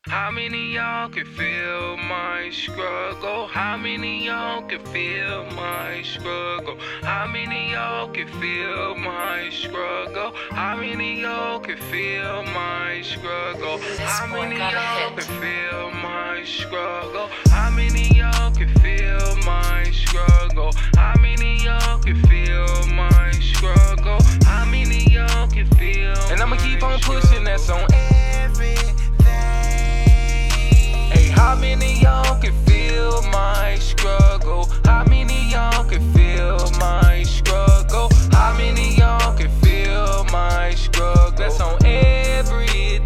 How many y'all can feel my struggle? How many y'all can feel my struggle? How many y'all can feel my struggle? How many y'all can feel my struggle? How many y'all can feel my struggle? How many y'all can feel my struggle? How many y'all can feel my struggle? How many y'all can feel? And I'ma keep on pushing, that's on everything. Hey, how many y'all can feel my struggle? How many y'all can feel my struggle? How many y'all can feel my struggle? That's on everything.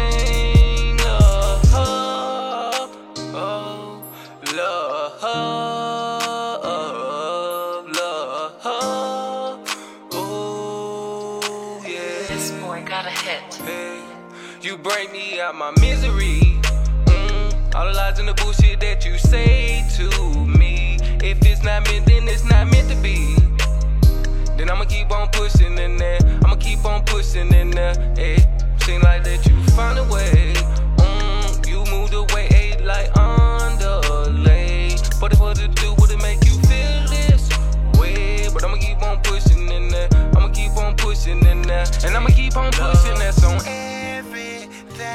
This boy got a hit. Hey, you bring me out my misery. All the lies and the bullshit that you say to me. If it's not meant, then it's not meant to be. Then I'ma keep on pushing in there. I'ma keep on pushing in there. Hey, seem like that you found a way. You moved away, ate like underlay. What to do? Would it make you feel this way? But I'ma keep on pushing in there. I'ma keep on pushing in there. And I'ma keep on pushing, that's on everything.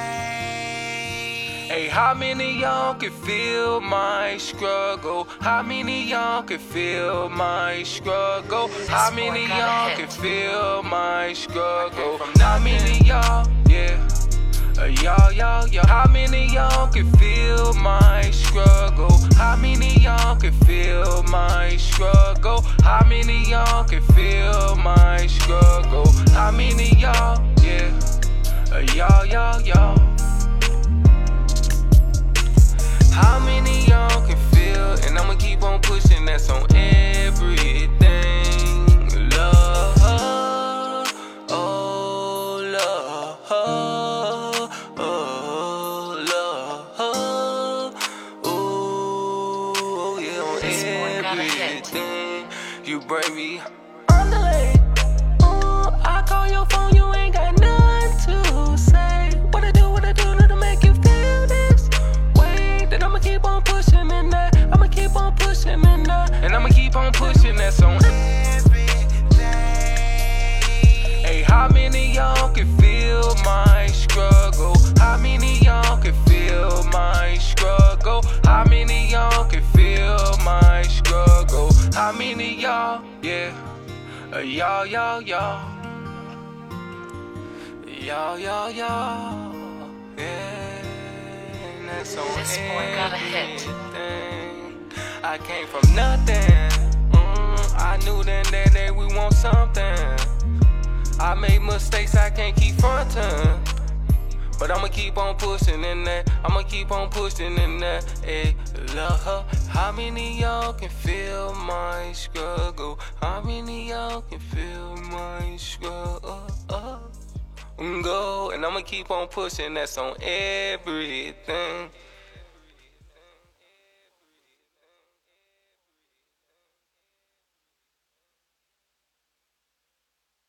Hey, how many y'all can feel my struggle? How many y'all can feel my struggle? How many y'all can feel my struggle? How many y'all, yeah, y'all. How many y'all can feel my struggle? How many y'all can feel my struggle? How many y'all can feel my struggle? How many y'all, yeah, y'all. How many y'all can feel? And I'ma keep on pushing, that's on everything. Love, oh love, oh love, oh yeah, on everything. You bring me on the lane. I call your phone, you ain't got nothing to say. What I do to make you feel this way? Then I'ma keep on pushing in there. I'ma keep on pushing in there. And I'ma keep on pushing, that's on everything. Hey, how many y'all can feel my struggle? How many y'all can feel my struggle? How many y'all can feel my struggle? How many y'all, yeah, y'all. Y'all, yeah. And that's on This boy got a hit. everything. I came from nothing. I knew then that we want something. I made mistakes, I can't keep frontin'. But I'ma keep on pushing in there. I'ma keep on pushing in there. Hey, love her. How many y'all can feel my struggle? How many y'all can feel my struggle? Go, and I'ma keep on pushing, that's on everything.